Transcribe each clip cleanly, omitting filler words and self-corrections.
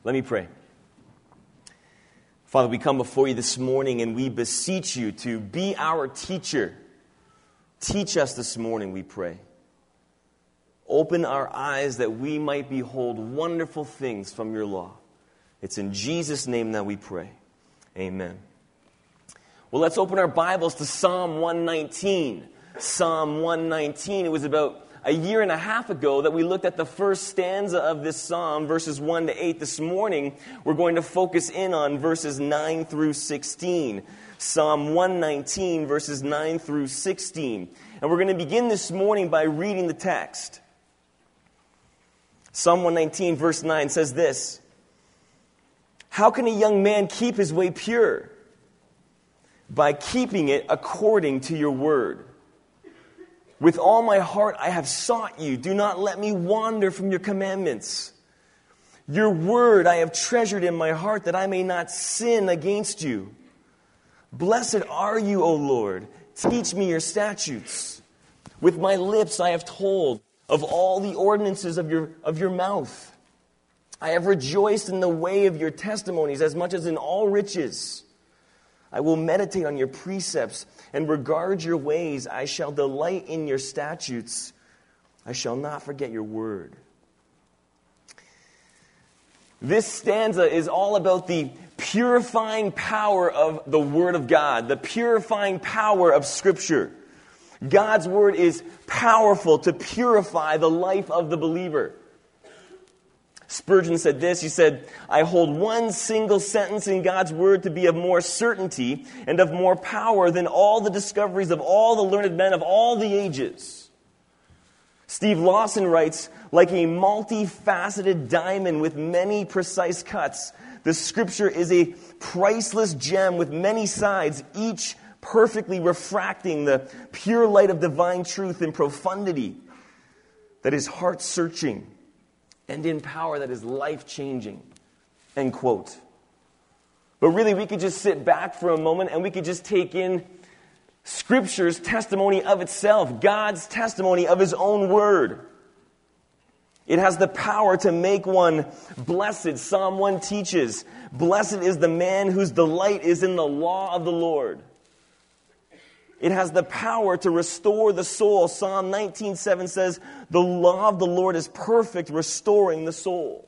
Let me pray. Father, we come before you this morning and we beseech you to be our teacher. Teach us this morning, we pray. Open our eyes that we might behold wonderful things from your law. It's in Jesus' name that we pray. Amen. Well, let's open our Bibles to Psalm 119. Psalm 119. It was about a year and a half ago that we looked at the first stanza of this psalm, verses 1 to 8. This morning, we're going to focus in on verses 9 through 16. Psalm 119, verses 9 through 16. And we're going to begin this morning by reading the text. Psalm 119, verse 9 says this: "How can a young man keep his way pure? By keeping it according to your word. With all my heart I have sought you. Do not let me wander from your commandments. Your word I have treasured in my heart, that I may not sin against you. Blessed are you, O Lord. Teach me your statutes. With my lips I have told of all the ordinances of your mouth. I have rejoiced in the way of your testimonies as much as in all riches. I will meditate on your precepts and regard your ways. I shall delight in your statutes. I shall not forget your word." This stanza is all about the purifying power of the Word of God, the purifying power of Scripture. God's Word is powerful to purify the life of the believer. Spurgeon said this, he said, "I hold one single sentence in God's Word to be of more certainty and of more power than all the discoveries of all the learned men of all the ages." Steve Lawson writes, "Like a multifaceted diamond with many precise cuts, the Scripture is a priceless gem with many sides, each perfectly refracting the pure light of divine truth in profundity that is heart-searching, and in power that is life-changing." End quote. But really, we could just sit back for a moment and we could just take in Scripture's testimony of itself, God's testimony of His own Word. It has the power to make one blessed. Psalm 1 teaches, "Blessed is the man whose delight is in the law of the Lord." It has the power to restore the soul. Psalm 19:7 says, "The law of the Lord is perfect, restoring the soul."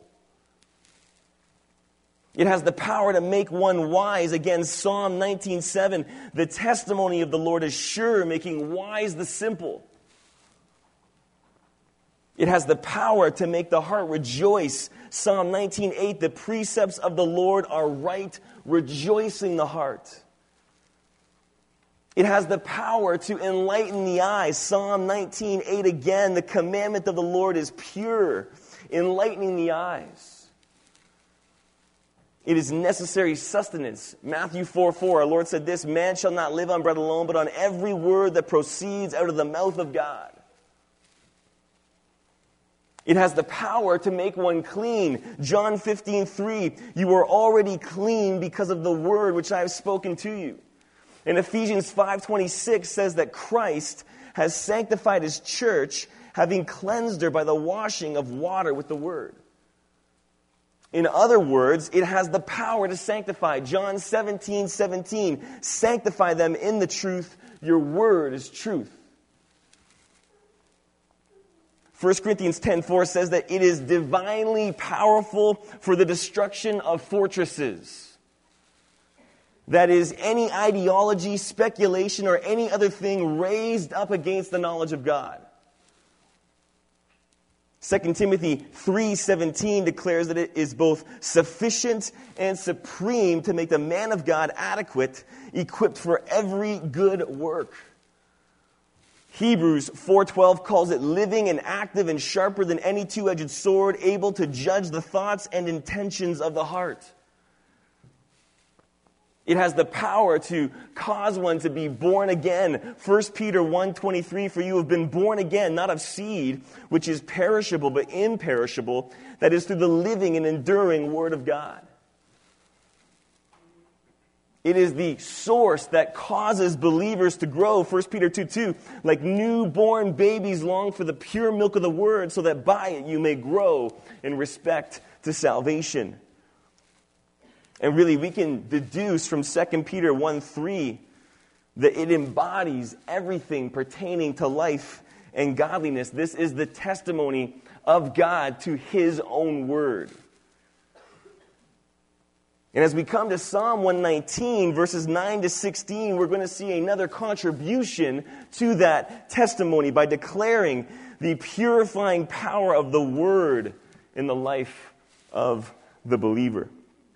It has the power to make one wise. Again, Psalm 19:7, "The testimony of the Lord is sure, making wise the simple." It has the power to make the heart rejoice. Psalm 19:8, "The precepts of the Lord are right, rejoicing the heart." It has the power to enlighten the eyes. Psalm 19:8 again, "The commandment of the Lord is pure, enlightening the eyes." It is necessary sustenance. Matthew 4:4, our Lord said this, "Man shall not live on bread alone, but on every word that proceeds out of the mouth of God." It has the power to make one clean. John 15:3, "You are already clean because of the word which I have spoken to you." And Ephesians 5:26 says that Christ has sanctified His church, having cleansed her by the washing of water with the word. In other words, it has the power to sanctify. John 17:17, "Sanctify them in the truth. Your word is truth." 1 Corinthians 10:4 says that it is divinely powerful for the destruction of fortresses. That is, any ideology, speculation, or any other thing raised up against the knowledge of God. 2 Timothy 3:17 declares that it is both sufficient and supreme to make the man of God adequate, equipped for every good work. Hebrews 4:12 calls it living and active and sharper than any two-edged sword, able to judge the thoughts and intentions of the heart. It has the power to cause one to be born again. 1 Peter 1:23, "For you have been born again, not of seed, which is perishable, but imperishable, that is through the living and enduring Word of God." It is the source that causes believers to grow. 1 Peter 2:2, "Like newborn babies long for the pure milk of the Word, so that by it you may grow in respect to salvation." And really, we can deduce from 2 Peter 1:3 that it embodies everything pertaining to life and godliness. This is the testimony of God to His own word. And as we come to Psalm 119, verses 9 to 16, we're going to see another contribution to that testimony by declaring the purifying power of the word in the life of the believer.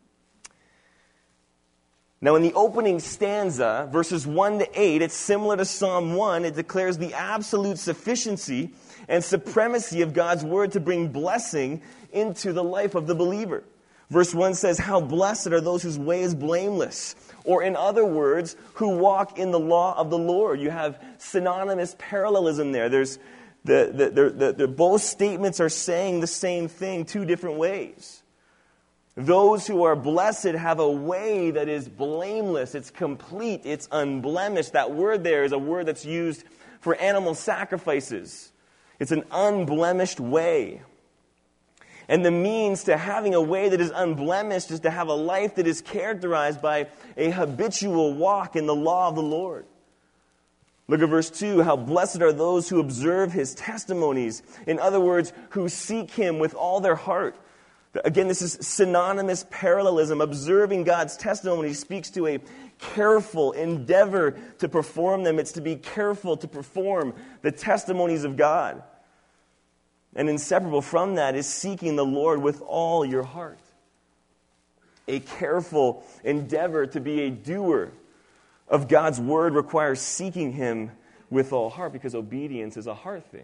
Now, in the opening stanza, verses 1 to 8, it's similar to Psalm 1. It declares the absolute sufficiency and supremacy of God's word to bring blessing into the life of the believer. Verse 1 says, "How blessed are those whose way is blameless." Or in other words, who walk in the law of the Lord. You have synonymous parallelism there. There's both statements are saying the same thing, two different ways. Those who are blessed have a way that is blameless, it's complete, it's unblemished. That word there is a word that's used for animal sacrifices. It's an unblemished way. And the means to having a way that is unblemished is to have a life that is characterized by a habitual walk in the law of the Lord. Look at verse 2. "How blessed are those who observe His testimonies." In other words, who seek Him with all their heart. Again, this is synonymous parallelism. Observing God's testimony speaks to a careful endeavor to perform them. It's to be careful to perform the testimonies of God. And inseparable from that is seeking the Lord with all your heart. A careful endeavor to be a doer of God's word requires seeking Him with all heart, because obedience is a heart thing.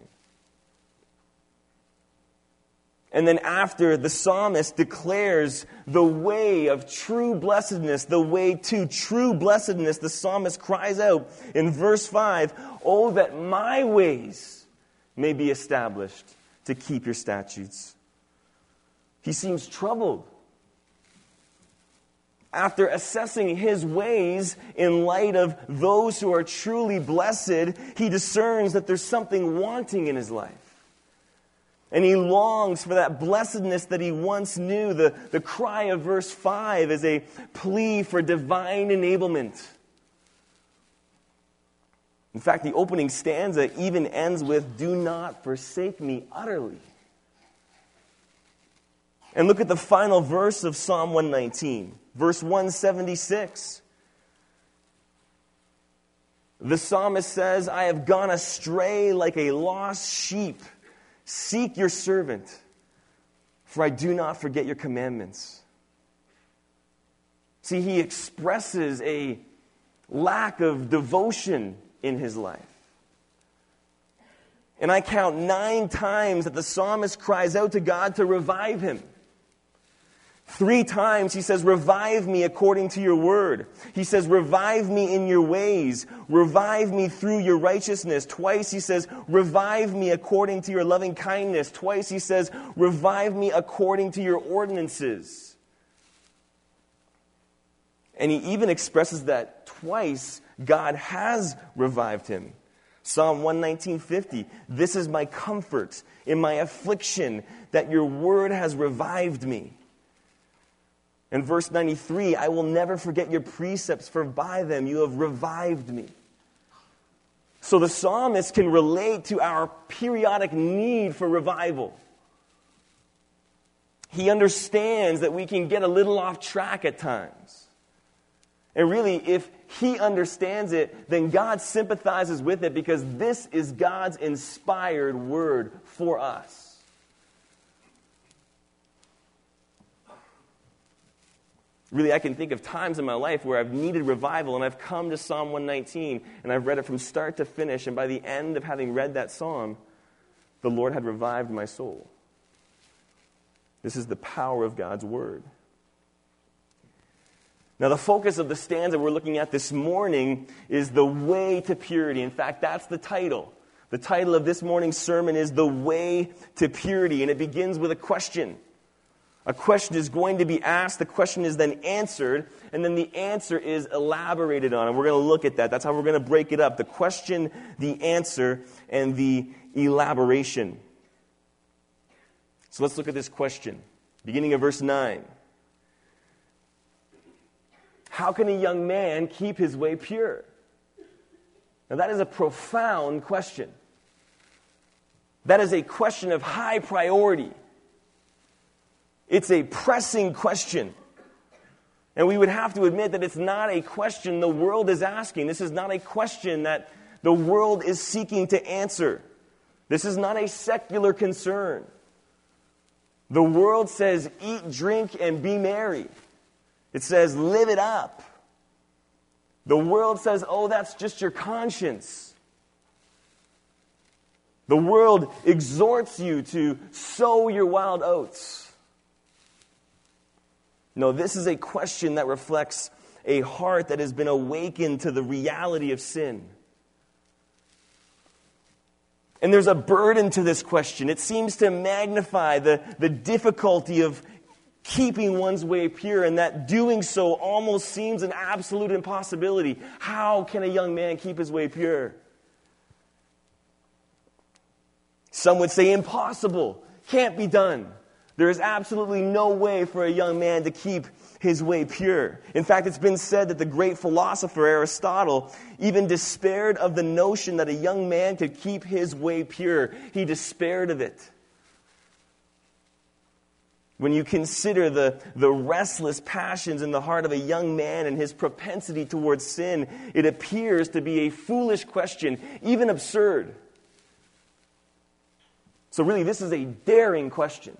And then after the psalmist declares the way of true blessedness, the way to true blessedness, the psalmist cries out in verse 5, "Oh, that my ways may be established to keep your statutes." He seems troubled. After assessing his ways in light of those who are truly blessed, he discerns that there's something wanting in his life. And he longs for that blessedness that he once knew. The cry of verse 5 is a plea for divine enablement. In fact, the opening stanza even ends with, "Do not forsake me utterly." And look at the final verse of Psalm 119, verse 176. The psalmist says, "I have gone astray like a lost sheep. Seek your servant, for I do not forget your commandments." See, he expresses a lack of devotion in his life. And I count 9 times that the psalmist cries out to God to revive him. 3 times he says, "Revive me according to your word." He says, "Revive me in your ways. Revive me through your righteousness." Twice he says, "Revive me according to your loving kindness." Twice he says, "Revive me according to your ordinances." And he even expresses that twice God has revived him. Psalm 119:50, "This is my comfort in my affliction, that your word has revived me." And verse 93, "I will never forget your precepts, for by them you have revived me." So the psalmist can relate to our periodic need for revival. He understands that we can get a little off track at times. And really, if he understands it, then God sympathizes with it, because this is God's inspired word for us. Really, I can think of times in my life where I've needed revival, and I've come to Psalm 119, and I've read it from start to finish, and by the end of having read that psalm, the Lord had revived my soul. This is the power of God's word. Now, the focus of the stanza we're looking at this morning is the way to purity. In fact, that's the title. The title of this morning's sermon is The Way to Purity, and it begins with a question. A question is going to be asked, the question is then answered, and then the answer is elaborated on. And we're going to look at that. That's how we're going to break it up. The question, the answer, and the elaboration. So let's look at this question. Beginning of verse 9. how can a young man keep his way pure? Now that is a profound question. That is a question of high priority. It's a pressing question. And we would have to admit that it's not a question the world is asking. This is not a question that the world is seeking to answer. This is not a secular concern. The world says, eat, drink, and be merry. It says, live it up. The world says, oh, that's just your conscience. The world exhorts you to sow your wild oats. No, this is a question that reflects a heart that has been awakened to the reality of sin. And there's a burden to this question. It seems to magnify the difficulty of keeping one's way pure, and that doing so almost seems an absolute impossibility. How can a young man keep his way pure? Some would say impossible, can't be done. There is absolutely no way for a young man to keep his way pure. In fact, it's been said that the great philosopher Aristotle even despaired of the notion that a young man could keep his way pure. He despaired of it. When you consider the restless passions in the heart of a young man and his propensity towards sin, it appears to be a foolish question, even absurd. So really, this is a daring question.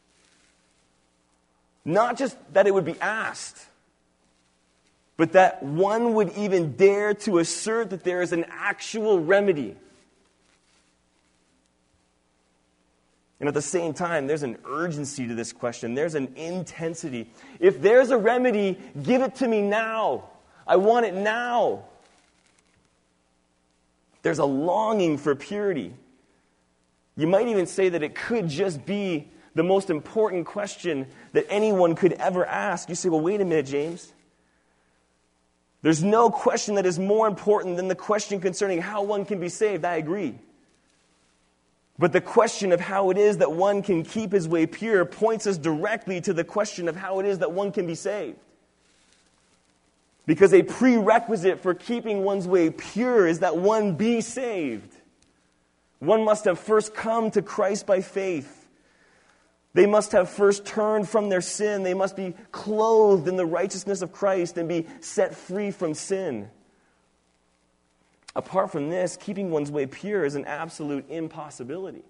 Not just that it would be asked, but that one would even dare to assert that there is an actual remedy. And at the same time, there's an urgency to this question. There's an intensity. If there's a remedy, give it to me now. I want it now. There's a longing for purity. You might even say that it could just be the most important question that anyone could ever ask. You say, well, wait a minute, James. There's no question that is more important than the question concerning how one can be saved. I agree. But the question of how it is that one can keep his way pure points us directly to the question of how it is that one can be saved. Because a prerequisite for keeping one's way pure is that one be saved. One must have first come to Christ by faith. They must have first turned from their sin. They must be clothed in the righteousness of Christ and be set free from sin. Apart from this, keeping one's way pure is an absolute impossibility.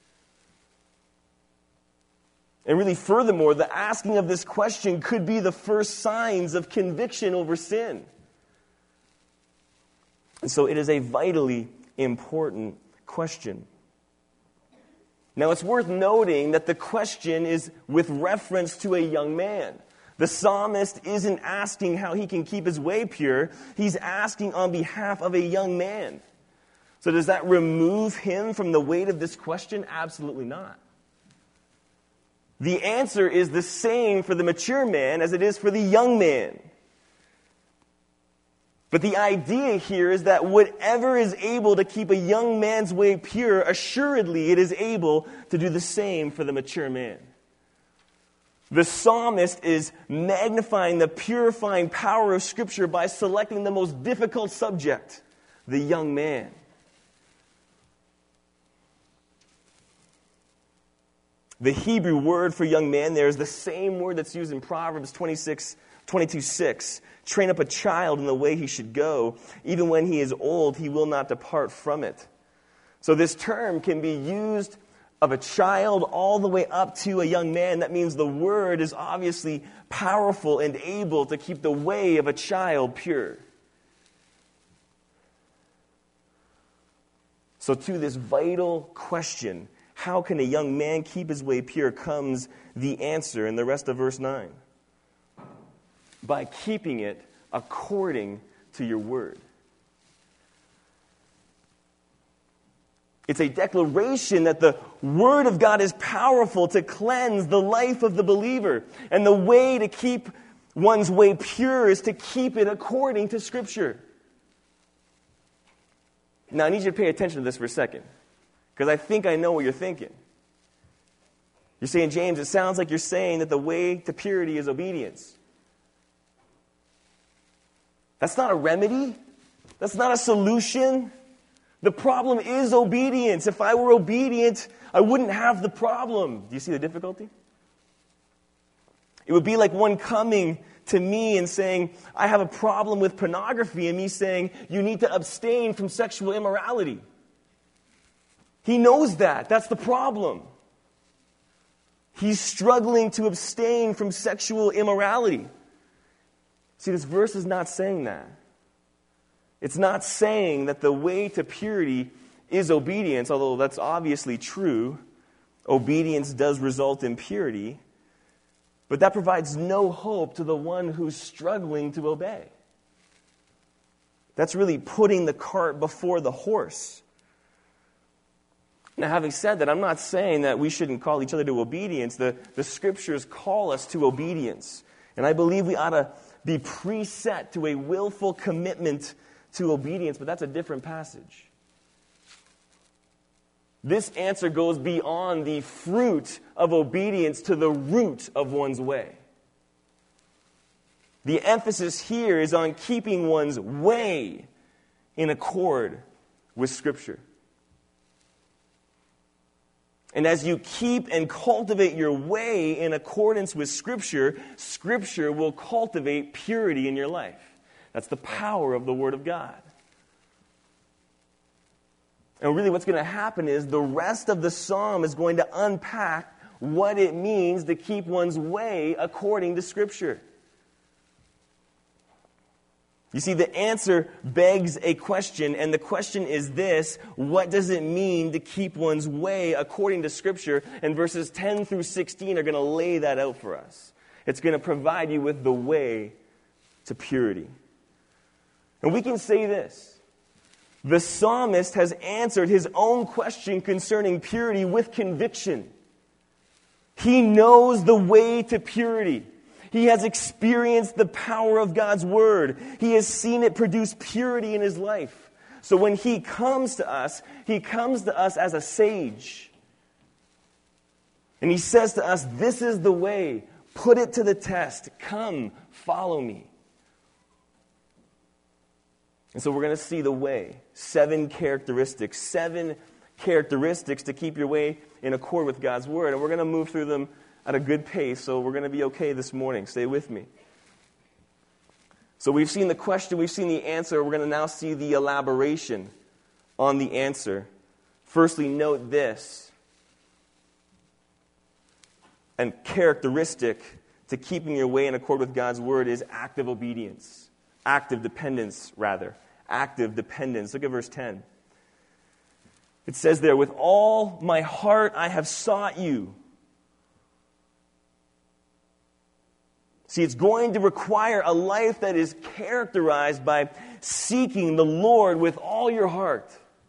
And really, furthermore, the asking of this question could be the first signs of conviction over sin. And so it is a vitally important question. Now, it's worth noting that the question is with reference to a young man. The psalmist isn't asking how he can keep his way pure. He's asking on behalf of a young man. So does that remove him from the weight of this question? Absolutely not. The answer is the same for the mature man as it is for the young man. But the idea here is that whatever is able to keep a young man's way pure, assuredly it is able to do the same for the mature man. The psalmist is magnifying the purifying power of Scripture by selecting the most difficult subject, the young man. The Hebrew word for young man there is the same word that's used in Proverbs 22:6. Train up a child in the way he should go. Even when he is old, he will not depart from it. So this term can be used of a child all the way up to a young man. That means the word is obviously powerful and able to keep the way of a child pure. So to this vital question, how can a young man keep his way pure, comes the answer in the rest of verse 9. By keeping it according to your word. It's a declaration that the Word of God is powerful to cleanse the life of the believer. And the way to keep one's way pure is to keep it according to Scripture. Now, I need you to pay attention to this for a second, because I think I know what you're thinking. You're saying, James, it sounds like you're saying that the way to purity is obedience. That's not a remedy. That's not a solution. The problem is obedience. If I were obedient, I wouldn't have the problem. Do you see the difficulty? It would be like one coming to me and saying, I have a problem with pornography, and me saying, you need to abstain from sexual immorality. He knows that. That's the problem. He's struggling to abstain from sexual immorality. See, this verse is not saying that. It's not saying that the way to purity is obedience, although that's obviously true. Obedience does result in purity. But that provides no hope to the one who's struggling to obey. That's really putting the cart before the horse. Now, having said that, I'm not saying that we shouldn't call each other to obedience. The Scriptures call us to obedience. And I believe we ought to be preset to a willful commitment to obedience, but that's a different passage. This answer goes beyond the fruit of obedience to the root of one's way. The emphasis here is on keeping one's way in accord with Scripture. And as you keep and cultivate your way in accordance with Scripture, Scripture will cultivate purity in your life. That's the power of the Word of God. And really what's going to happen is the rest of the psalm is going to unpack what it means to keep one's way according to Scripture. You see, the answer begs a question, and the question is this: what does it mean to keep one's way according to Scripture? And verses 10 through 16 are going to lay that out for us. It's going to provide you with the way to purity. And we can say this: the psalmist has answered his own question concerning purity with conviction. He knows the way to purity. He has experienced the power of God's Word. He has seen it produce purity in his life. So when he comes to us as a sage. And he says to us, this is the way. Put it to the test. Come, follow me. And so we're going to see the way. 7 characteristics to keep your way in accord with God's Word. And we're going to move through them at a good pace, so we're going to be okay this morning. Stay with me. So we've seen the question, we've seen the answer. We're going to now see the elaboration on the answer. Firstly, note this. And characteristic to keeping your way in accord with God's Word is active obedience. Active dependence, rather. Active dependence. Look at verse 10. It says there, with all my heart I have sought you. See, it's going to require a life that is characterized by seeking the Lord with all your heart.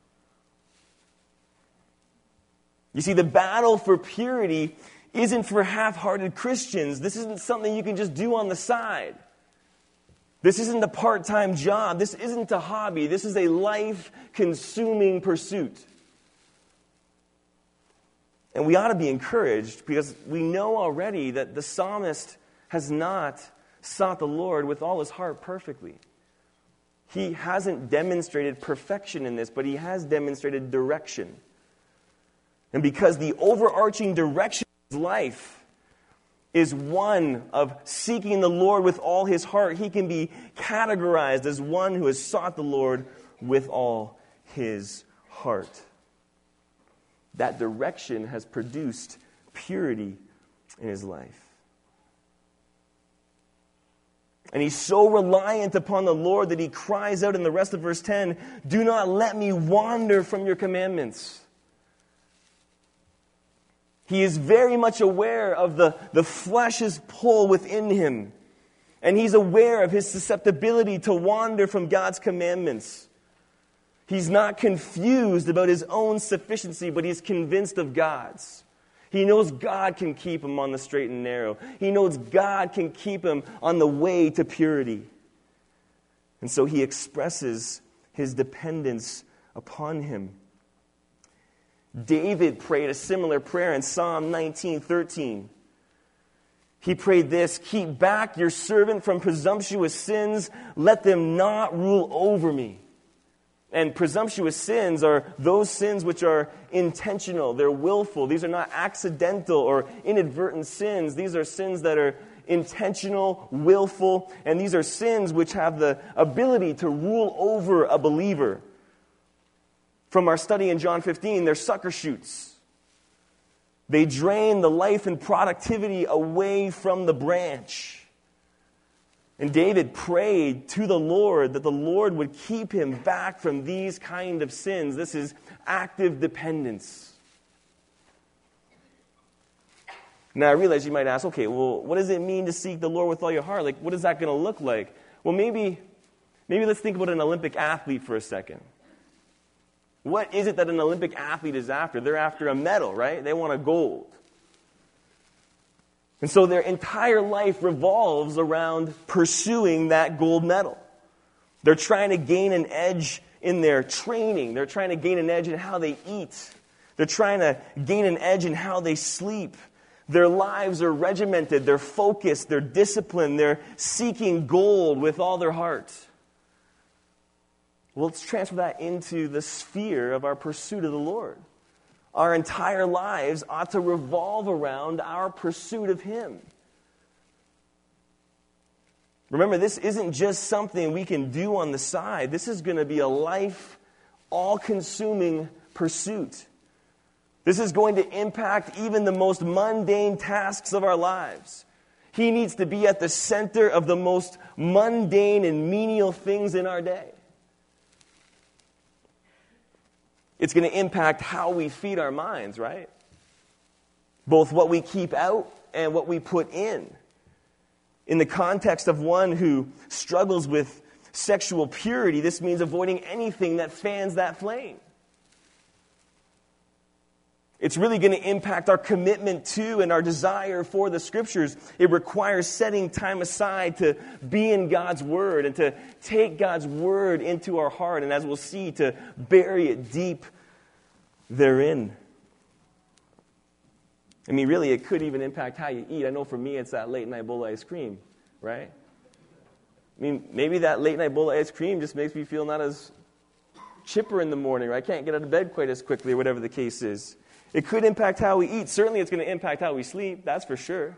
You see, the battle for purity isn't for half-hearted Christians. This isn't something you can just do on the side. This isn't a part-time job. This isn't a hobby. This is a life-consuming pursuit. And we ought to be encouraged because we know already that the psalmist has not sought the Lord with all his heart perfectly. He hasn't demonstrated perfection in this, but he has demonstrated direction. And because the overarching direction of his life is one of seeking the Lord with all his heart, he can be categorized as one who has sought the Lord with all his heart. That direction has produced purity in his life. And he's so reliant upon the Lord that he cries out in the rest of verse 10, do not let me wander from your commandments. He is very much aware of the flesh's pull within him. And he's aware of his susceptibility to wander from God's commandments. He's not confused about his own sufficiency, but he's convinced of God's. He knows God can keep him on the straight and narrow. He knows God can keep him on the way to purity. And so he expresses his dependence upon him. David prayed a similar prayer in Psalm 19:13. He prayed this, keep back your servant from presumptuous sins. Let them not rule over me. And presumptuous sins are those sins which are intentional. They're willful. These are not accidental or inadvertent sins. These are sins that are intentional, willful, and these are sins which have the ability to rule over a believer. From our study in John 15, they're sucker shoots. They drain the life and productivity away from the branch. And David prayed to the Lord that the Lord would keep him back from these kind of sins. This is active dependence. Now I realize you might ask, okay, well, what does it mean to seek the Lord with all your heart? Like, what is that going to look like? Well, maybe let's think about an Olympic athlete for a second. What is it that an Olympic athlete is after? They're after a medal, right? They want a gold. And so their entire life revolves around pursuing that gold medal. They're trying to gain an edge in their training. They're trying to gain an edge in how they eat. They're trying to gain an edge in how they sleep. Their lives are regimented. They're focused. They're disciplined. They're seeking gold with all their heart. Well, let's transfer that into the sphere of our pursuit of the Lord. Our entire lives ought to revolve around our pursuit of Him. Remember, this isn't just something we can do on the side. This is going to be a life, all-consuming pursuit. This is going to impact even the most mundane tasks of our lives. He needs to be at the center of the most mundane and menial things in our day. It's going to impact how we feed our minds, right? Both what we keep out and what we put in. In the context of one who struggles with sexual purity, this means avoiding anything that fans that flame. It's really going to impact our commitment to and our desire for the Scriptures. It requires setting time aside to be in God's Word and to take God's Word into our heart, and as we'll see, to bury it deep therein. I mean, really, it could even impact how you eat. I know for me, it's that late-night bowl of ice cream, right? I mean, maybe that late-night bowl of ice cream just makes me feel not as chipper in the morning, or I can't get out of bed quite as quickly, or whatever the case is. It could impact how we eat. Certainly it's going to impact how we sleep, that's for sure.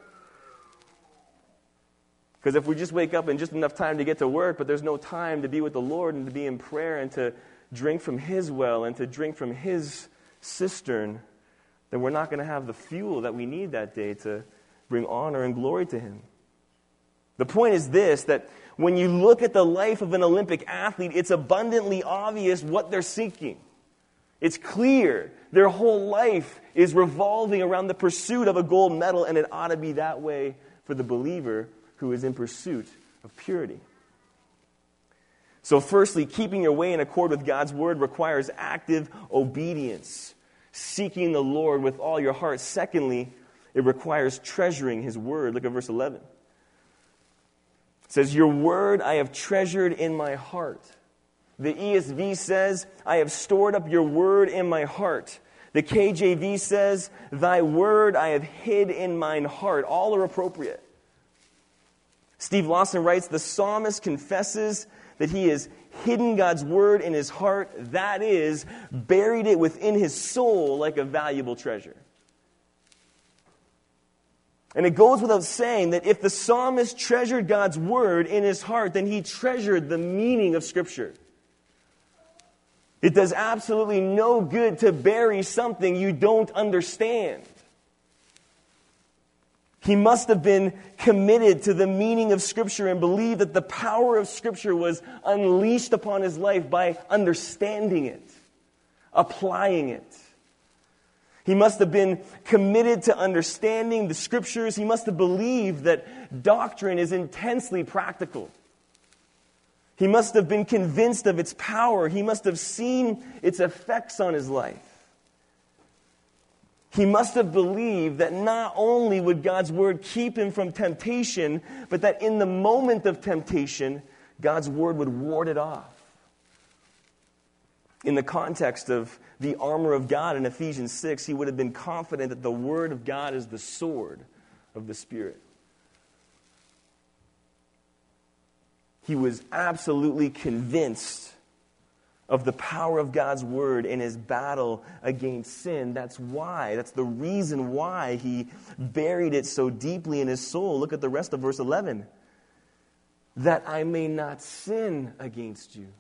Because if we just wake up in just enough time to get to work, but there's no time to be with the Lord and to be in prayer and to drink from His well and to drink from His cistern, then we're not going to have the fuel that we need that day to bring honor and glory to Him. The point is this, that when you look at the life of an Olympic athlete, it's abundantly obvious what they're seeking. It's clear. Their whole life is revolving around the pursuit of a gold medal, and it ought to be that way for the believer who is in pursuit of purity. So firstly, keeping your way in accord with God's Word requires active obedience, seeking the Lord with all your heart. Secondly, it requires treasuring His Word. Look at verse 11. It says, your Word I have treasured in my heart. The ESV says, I have stored up your word in my heart. The KJV says, thy word I have hid in mine heart. All are appropriate. Steve Lawson writes, the psalmist confesses that he has hidden God's word in his heart. That is, buried it within his soul like a valuable treasure. And it goes without saying that if the psalmist treasured God's word in his heart, then he treasured the meaning of Scripture. It does absolutely no good to bury something you don't understand. He must have been committed to the meaning of Scripture and believed that the power of Scripture was unleashed upon his life by understanding it, applying it. He must have been committed to understanding the Scriptures. He must have believed that doctrine is intensely practical. He must have been convinced of its power. He must have seen its effects on his life. He must have believed that not only would God's Word keep him from temptation, but that in the moment of temptation, God's Word would ward it off. In the context of the armor of God in Ephesians 6, he would have been confident that the Word of God is the sword of the Spirit. He was absolutely convinced of the power of God's word in his battle against sin. That's the reason why he buried it so deeply in his soul. Look at the rest of verse 11. That I may not sin against you.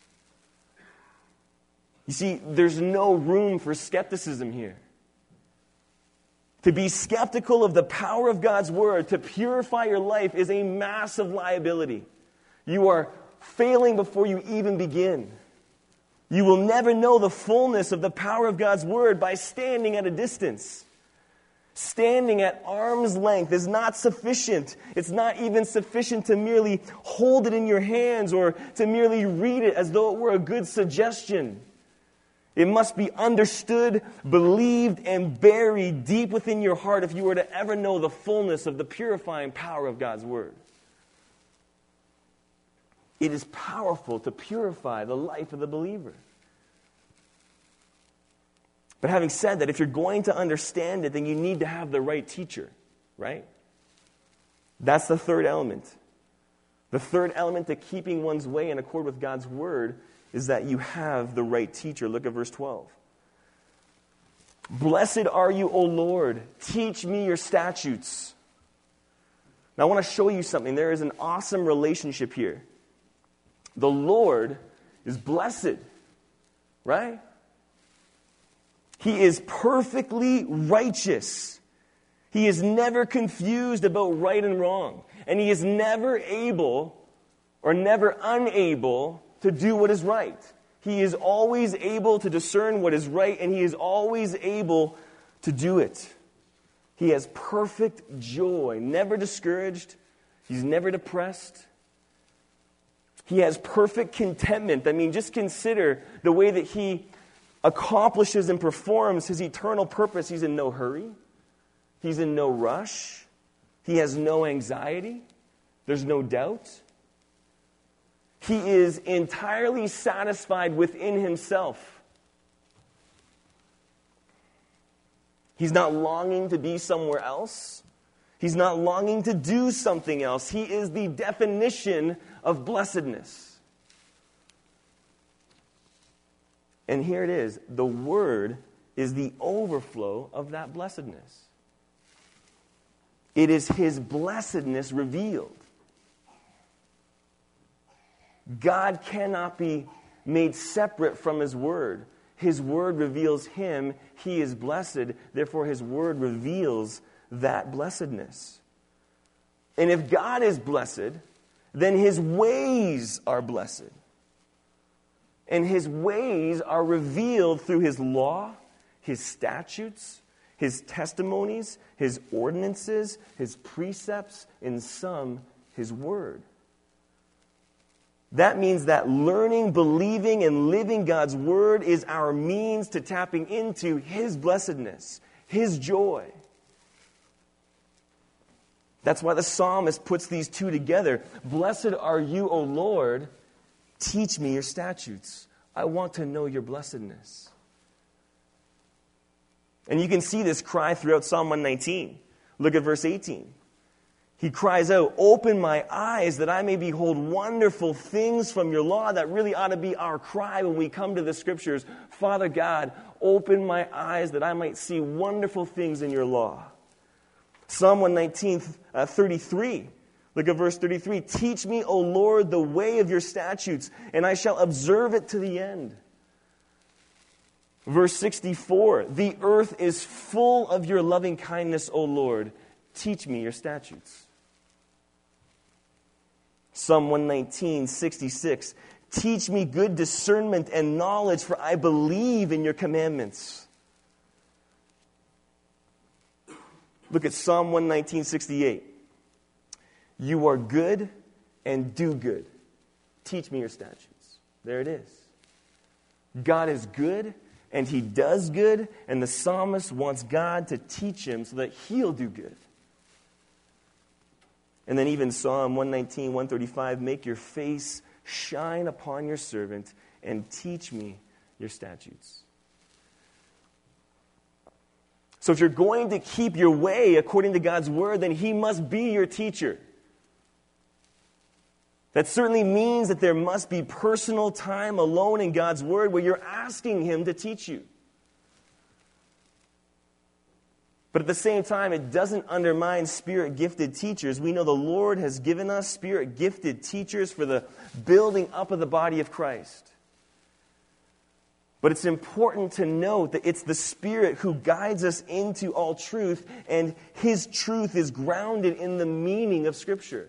You see, there's no room for skepticism here. To be skeptical of the power of God's word to purify your life is a massive liability. You are failing before you even begin. You will never know the fullness of the power of God's word by standing at a distance. Standing at arm's length is not sufficient. It's not even sufficient to merely hold it in your hands or to merely read it as though it were a good suggestion. It must be understood, believed, and buried deep within your heart if you were to ever know the fullness of the purifying power of God's word. It is powerful to purify the life of the believer. But having said that, if you're going to understand it, then you need to have the right teacher, right? That's the third element. The third element to keeping one's way in accord with God's word is that you have the right teacher. Look at verse 12. Blessed are you, O Lord. Teach me your statutes. Now I want to show you something. There is an awesome relationship here. The Lord is blessed, right? He is perfectly righteous. He is never confused about right and wrong. And he is never able or never unable to do what is right. He is always able to discern what is right, and he is always able to do it. He has perfect joy, never discouraged. He's never depressed. He has perfect contentment. I mean, just consider the way that he accomplishes and performs his eternal purpose. He's in no hurry. He's in no rush. He has no anxiety. There's no doubt. He is entirely satisfied within himself. He's not longing to be somewhere else. He's not longing to do something else. He is the definition of blessedness. And here it is. The Word is the overflow of that blessedness. It is His blessedness revealed. God cannot be made separate from His Word. His Word reveals Him. He is blessed. Therefore, His Word reveals that blessedness. And if God is blessed, then His ways are blessed. And His ways are revealed through His law, His statutes, His testimonies, His ordinances, His precepts, in sum, His Word. That means that learning, believing, and living God's Word is our means to tapping into His blessedness, His joy. That's why the psalmist puts these two together. Blessed are you, O Lord. Teach me your statutes. I want to know your blessedness. And you can see this cry throughout Psalm 119. Look at verse 18. He cries out, open my eyes that I may behold wonderful things from your law. That really ought to be our cry when we come to the Scriptures. Father God, open my eyes that I might see wonderful things in your law. Psalm 119, 33. Look at verse 33. Teach me, O Lord, the way of your statutes, and I shall observe it to the end. Verse 64. The earth is full of your loving kindness, O Lord. Teach me your statutes. Psalm 119, 66. Teach me good discernment and knowledge, for I believe in your commandments. Look at Psalm 119, 68. You are good and do good. Teach me your statutes. There it is. God is good and He does good, and the psalmist wants God to teach him so that he'll do good. And then even Psalm 119, 135, make your face shine upon your servant and teach me your statutes. So if you're going to keep your way according to God's word, then He must be your teacher. That certainly means that there must be personal time alone in God's Word where you're asking Him to teach you. But at the same time, it doesn't undermine Spirit-gifted teachers. We know the Lord has given us Spirit-gifted teachers for the building up of the body of Christ. But it's important to note that it's the Spirit who guides us into all truth, and His truth is grounded in the meaning of Scripture.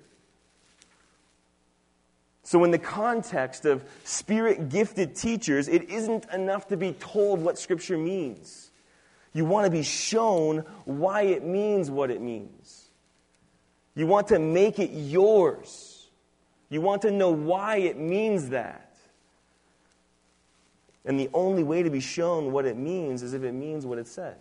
So in the context of Spirit-gifted teachers, it isn't enough to be told what Scripture means. You want to be shown why it means what it means. You want to make it yours. You want to know why it means that. And the only way to be shown what it means is if it means what it says.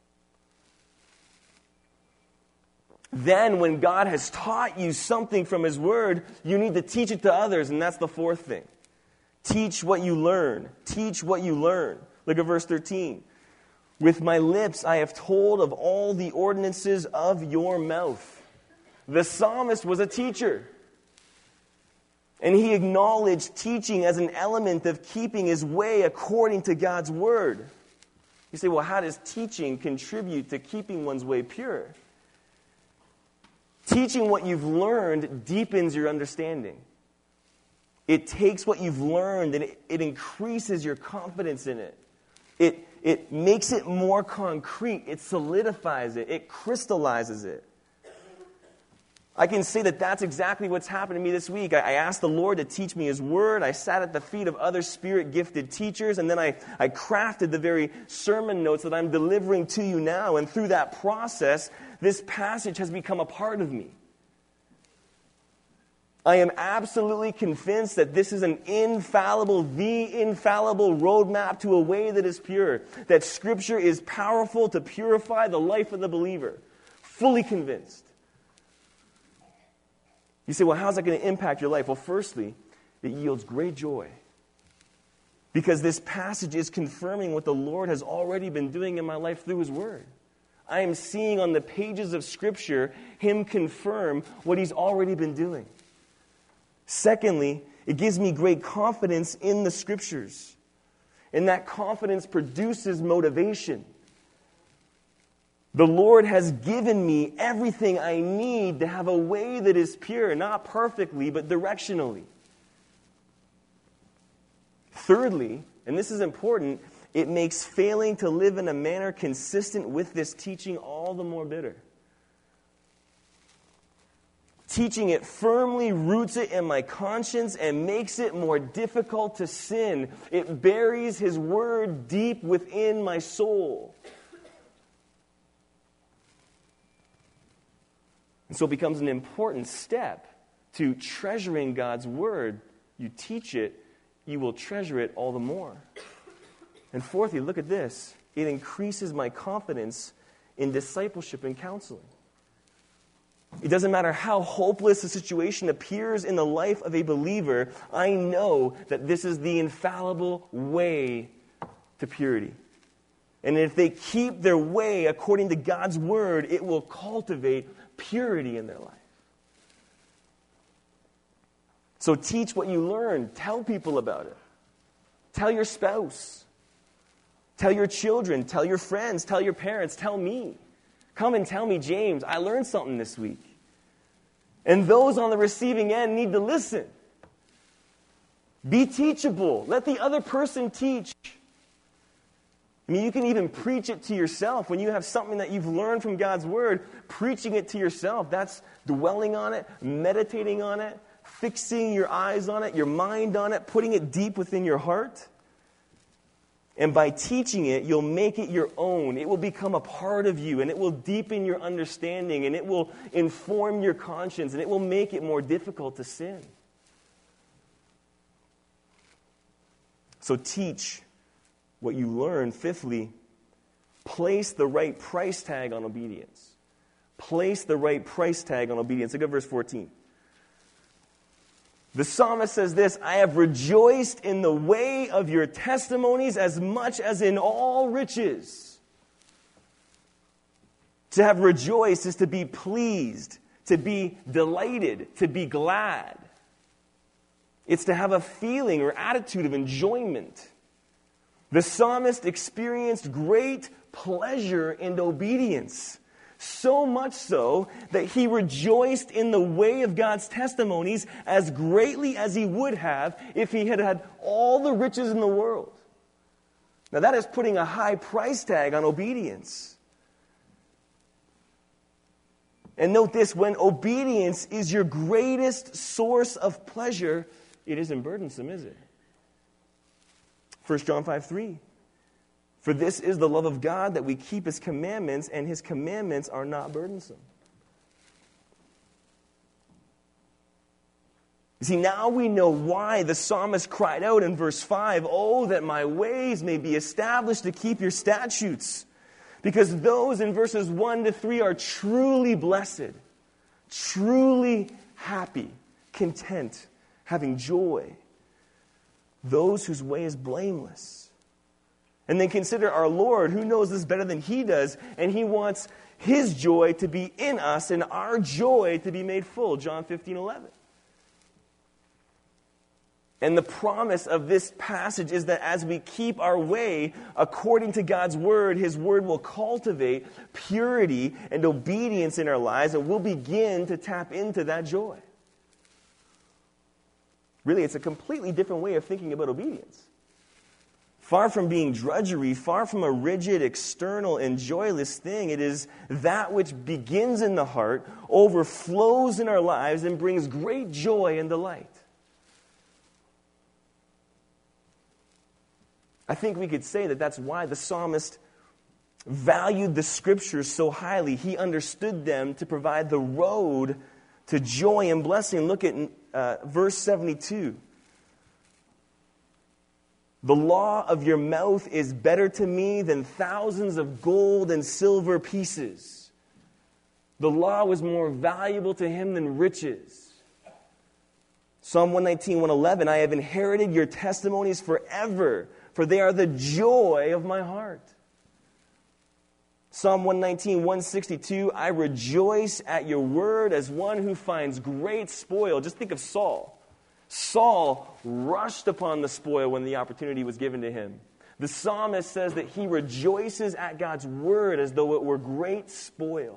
Then, when God has taught you something from His Word, you need to teach it to others, and that's the fourth thing. Teach what you learn. Teach what you learn. Look at verse 13. With my lips I have told of all the ordinances of your mouth. The psalmist was a teacher. And he acknowledged teaching as an element of keeping his way according to God's Word. You say, well, how does teaching contribute to keeping one's way pure? Teaching what you've learned deepens your understanding. It takes what you've learned and it increases your confidence in it. It makes it more concrete. It solidifies it. It crystallizes it. I can say that that's exactly what's happened to me this week. I asked the Lord to teach me His Word. I sat at the feet of other Spirit-gifted teachers, and then I crafted the very sermon notes that I'm delivering to you now. And through that process, this passage has become a part of me. I am absolutely convinced that this is the infallible roadmap to a way that is pure. That Scripture is powerful to purify the life of the believer. Fully convinced. You say, well, how's that going to impact your life? Well, firstly, it yields great joy. Because this passage is confirming what the Lord has already been doing in my life through His Word. I am seeing on the pages of Scripture Him confirm what He's already been doing. Secondly, it gives me great confidence in the Scriptures. And that confidence produces motivation. The Lord has given me everything I need to have a way that is pure, not perfectly, but directionally. Thirdly, and this is important, it makes failing to live in a manner consistent with this teaching all the more bitter. Teaching it firmly roots it in my conscience and makes it more difficult to sin. It buries His Word deep within my soul. And so it becomes an important step to treasuring God's Word. You teach it, you will treasure it all the more. And fourthly, look at this. It increases my confidence in discipleship and counseling. It doesn't matter how hopeless the situation appears in the life of a believer, I know that this is the infallible way to purity. And if they keep their way according to God's Word, it will cultivate purity in their life. So teach what you learn. Tell people about it. Tell your spouse. Tell your children. Tell your friends. Tell your parents. Tell me. Come and tell me, James, I learned something this week. And those on the receiving end need to listen. Be teachable. Let the other person teach. I mean, you can even preach it to yourself. When you have something that you've learned from God's Word, preaching it to yourself, that's dwelling on it, meditating on it, fixing your eyes on it, your mind on it, putting it deep within your heart. And by teaching it, you'll make it your own. It will become a part of you, and it will deepen your understanding, and it will inform your conscience, and it will make it more difficult to sin. So teach what you learn. Fifthly, place the right price tag on obedience. Place the right price tag on obedience. Look at verse 14. The psalmist says this, I have rejoiced in the way of your testimonies as much as in all riches. To have rejoiced is to be pleased, to be delighted, to be glad. It's to have a feeling or attitude of enjoyment. The psalmist experienced great pleasure in obedience, so much so that he rejoiced in the way of God's testimonies as greatly as he would have if he had had all the riches in the world. Now that is putting a high price tag on obedience. And note this, when obedience is your greatest source of pleasure, it isn't burdensome, is it? 1 John 5:3. For this is the love of God, that we keep His commandments, and His commandments are not burdensome. You see, now we know why the psalmist cried out in verse 5, "Oh, that my ways may be established to keep your statutes." Because those in verses 1 to 3 are truly blessed, truly happy, content, having joy. Those whose way is blameless. And then consider our Lord, who knows this better than He does, and He wants His joy to be in us and our joy to be made full. John 15:11. And the promise of this passage is that as we keep our way according to God's Word, His Word will cultivate purity and obedience in our lives, and we'll begin to tap into that joy. Really, it's a completely different way of thinking about obedience. Far from being drudgery, far from a rigid, external, and joyless thing, it is that which begins in the heart, overflows in our lives, and brings great joy and delight. I think we could say that that's why the psalmist valued the Scriptures so highly. He understood them to provide the road to joy and blessing. Look at verse 72. The law of your mouth is better to me than thousands of gold and silver pieces. The law was more valuable to him than riches. Psalm 119, 111, I have inherited your testimonies forever, for they are the joy of my heart. Psalm 119, 162, I rejoice at your word as one who finds great spoil. Just think of Saul. Saul rushed upon the spoil when the opportunity was given to him. The psalmist says that he rejoices at God's word as though it were great spoil.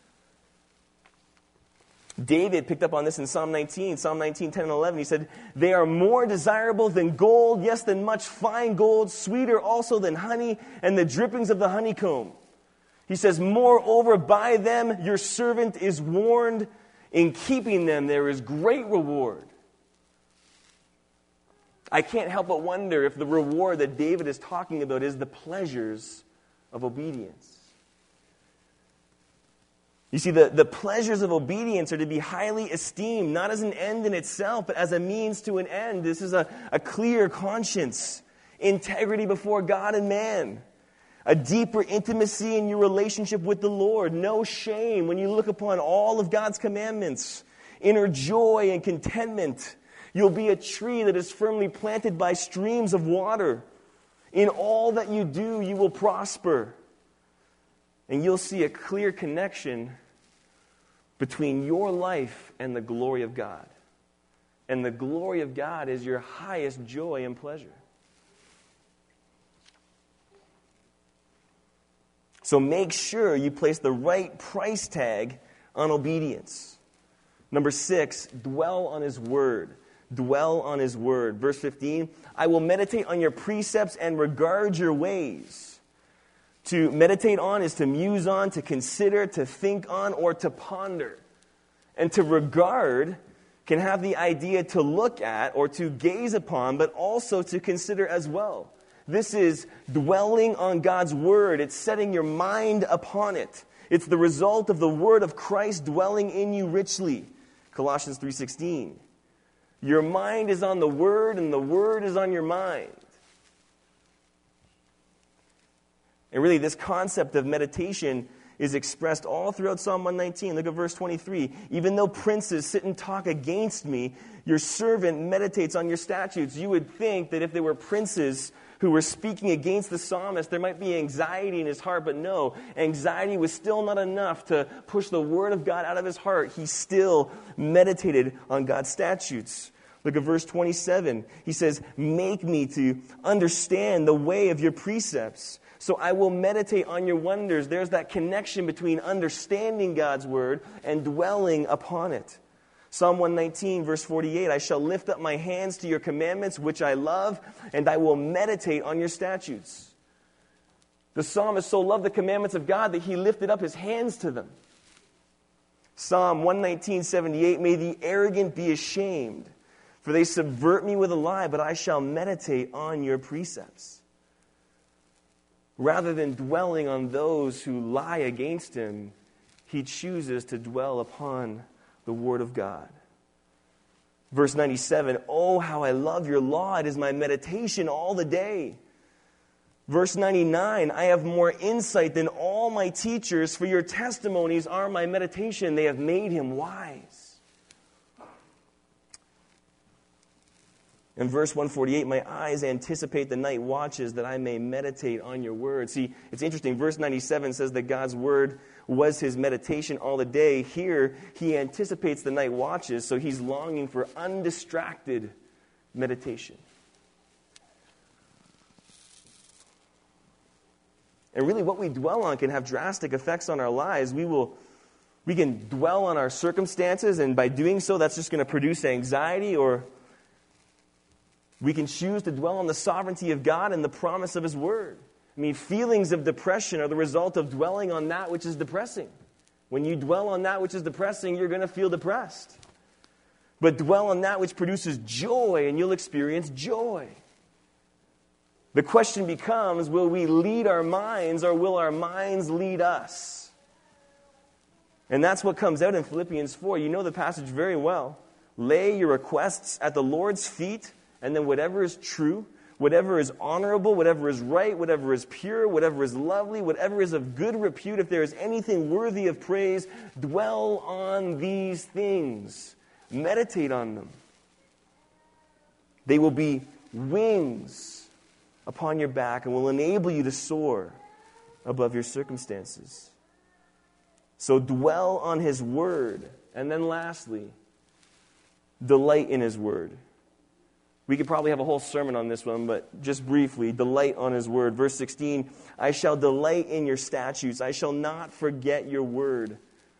David picked up on this in Psalm 19, 10 and 11. He said, they are more desirable than gold, yes, than much fine gold, sweeter also than honey and the drippings of the honeycomb. He says, moreover, by them your servant is warned. In keeping them there is great reward. I can't help but wonder if the reward that David is talking about is the pleasures of obedience. You see, the pleasures of obedience are to be highly esteemed, not as an end in itself, but as a means to an end. This is a clear conscience, integrity before God and man, a deeper intimacy in your relationship with the Lord, no shame when you look upon all of God's commandments, inner joy and contentment. You'll be a tree that is firmly planted by streams of water. In all that you do, you will prosper. And you'll see a clear connection between your life and the glory of God. And the glory of God is your highest joy and pleasure. So make sure you place the right price tag on obedience. Number 6, dwell on His Word. Dwell on His Word. Verse 15, I will meditate on your precepts and regard your ways. To meditate on is to muse on, to consider, to think on, or to ponder. And to regard can have the idea to look at or to gaze upon, but also to consider as well. This is dwelling on God's Word. It's setting your mind upon it. It's the result of the Word of Christ dwelling in you richly. Colossians 3:16. Your mind is on the Word, and the Word is on your mind. And really, this concept of meditation is expressed all throughout Psalm 119. Look at verse 23. Even though princes sit and talk against me, your servant meditates on your statutes. You would think that if there were princes who were speaking against the psalmist, there might be anxiety in his heart, but no, anxiety was still not enough to push the Word of God out of his heart. He still meditated on God's statutes. Look at verse 27. He says, make me to understand the way of your precepts, so I will meditate on your wonders. There's that connection between understanding God's word and dwelling upon it. Psalm 119, verse 48, I shall lift up my hands to your commandments, which I love, and I will meditate on your statutes. The psalmist so loved the commandments of God that he lifted up his hands to them. Psalm 119:78, may the arrogant be ashamed, for they subvert me with a lie, but I shall meditate on your precepts. Rather than dwelling on those who lie against him, he chooses to dwell upon the Word of God. Verse 97, oh, how I love your law. It is my meditation all the day. Verse 99, I have more insight than all my teachers, for your testimonies are my meditation. They have made him wise. In verse 148, my eyes anticipate the night watches that I may meditate on your word. See, it's interesting. Verse 97 says that God's word was his meditation all the day. Here, he anticipates the night watches, so he's longing for undistracted meditation. And really, what we dwell on can have drastic effects on our lives. We can dwell on our circumstances, and by doing so, that's just going to produce anxiety, or we can choose to dwell on the sovereignty of God and the promise of his word. I mean, feelings of depression are the result of dwelling on that which is depressing. When you dwell on that which is depressing, you're going to feel depressed. But dwell on that which produces joy, and you'll experience joy. The question becomes, will we lead our minds, or will our minds lead us? And that's what comes out in Philippians 4. You know the passage very well. Lay your requests at the Lord's feet, and then whatever is true, whatever is honorable, whatever is right, whatever is pure, whatever is lovely, whatever is of good repute, if there is anything worthy of praise, dwell on these things. Meditate on them. They will be wings upon your back and will enable you to soar above your circumstances. So dwell on his word. And then lastly, delight in his word. We could probably have a whole sermon on this one, but just briefly, delight on his word. Verse 16, I shall delight in your statutes. I shall not forget your word.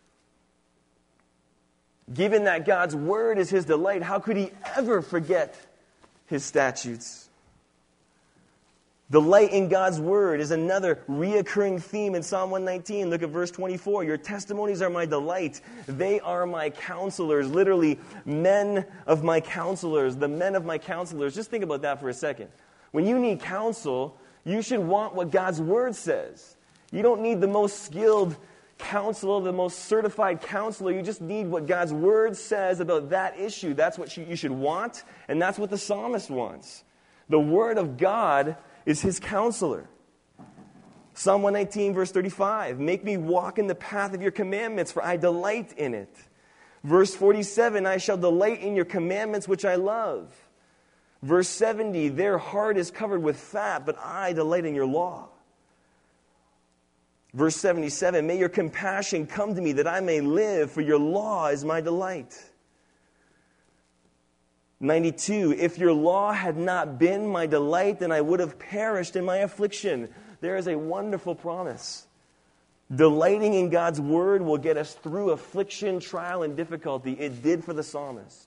Given that God's word is his delight, how could he ever forget his statutes? Delight in God's word is another reoccurring theme in Psalm 119. Look at verse 24. Your testimonies are my delight. They are my counselors. Literally, men of my counselors. The men of my counselors. Just think about that for a second. When you need counsel, you should want what God's word says. You don't need the most skilled counselor, the most certified counselor. You just need what God's word says about that issue. That's what you should want, and that's what the psalmist wants. The word of God is his counselor. Psalm 119, verse 35, make me walk in the path of your commandments, for I delight in it. Verse 47, I shall delight in your commandments, which I love. Verse 70, their heart is covered with fat, but I delight in your law. Verse 77, may your compassion come to me that I may live, for your law is my delight. 92, if your law had not been my delight, then I would have perished in my affliction. There is a wonderful promise. Delighting in God's word will get us through affliction, trial, and difficulty. It did for the psalmist.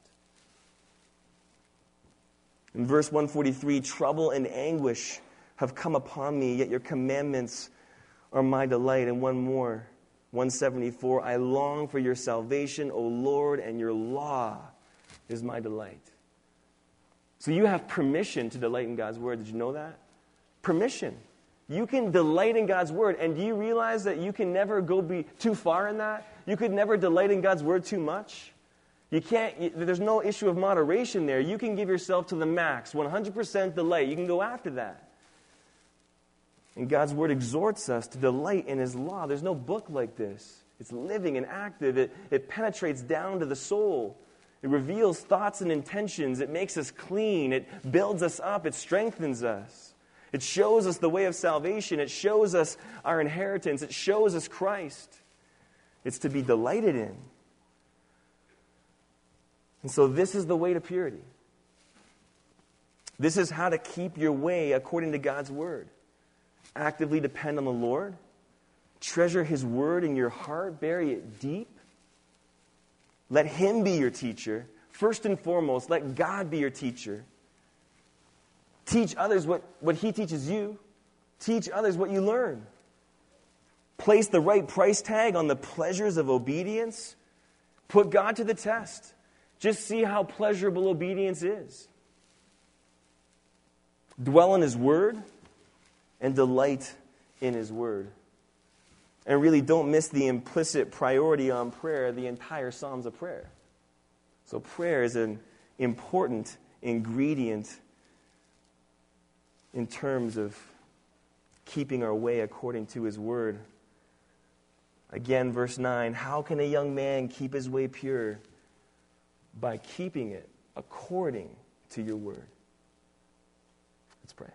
In verse 143, trouble and anguish have come upon me, yet your commandments are my delight. And one more, 174, I long for your salvation, O Lord, and your law is my delight. So you have permission to delight in God's word. Did you know that? Permission. You can delight in God's word. And do you realize that you can never go be too far in that? You could never delight in God's word too much. You can't. There's no issue of moderation there. You can give yourself to the max, 100% delight. You can go after that. And God's word exhorts us to delight in his law. There's no book like this. It's living and active. It penetrates down to the soul. It reveals thoughts and intentions. It makes us clean. It builds us up. It strengthens us. It shows us the way of salvation. It shows us our inheritance. It shows us Christ. It's to be delighted in. And so this is the way to purity. This is how to keep your way according to God's word. Actively depend on the Lord. Treasure his word in your heart. Bury it deep. Let him be your teacher. First and foremost, let God be your teacher. Teach others what he teaches you. Teach others what you learn. Place the right price tag on the pleasures of obedience. Put God to the test. Just see how pleasurable obedience is. Dwell in his word and delight in his word. And really don't miss the implicit priority on prayer, the entire Psalms of prayer. So prayer is an important ingredient in terms of keeping our way according to his word. Again, verse 9, how can a young man keep his way pure? By keeping it according to your word. Let's pray.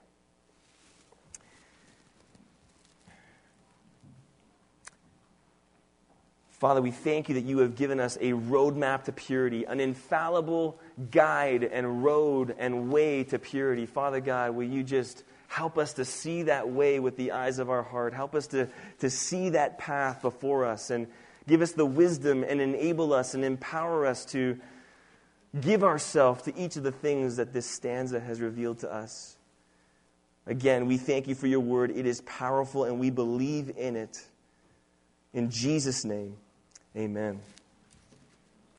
Father, we thank you that you have given us a roadmap to purity, an infallible guide and road and way to purity. Father God, will you just help us to see that way with the eyes of our heart. Help us to see that path before us and give us the wisdom and enable us and empower us to give ourselves to each of the things that this stanza has revealed to us. Again, we thank you for your word. It is powerful and we believe in it. In Jesus' name, amen.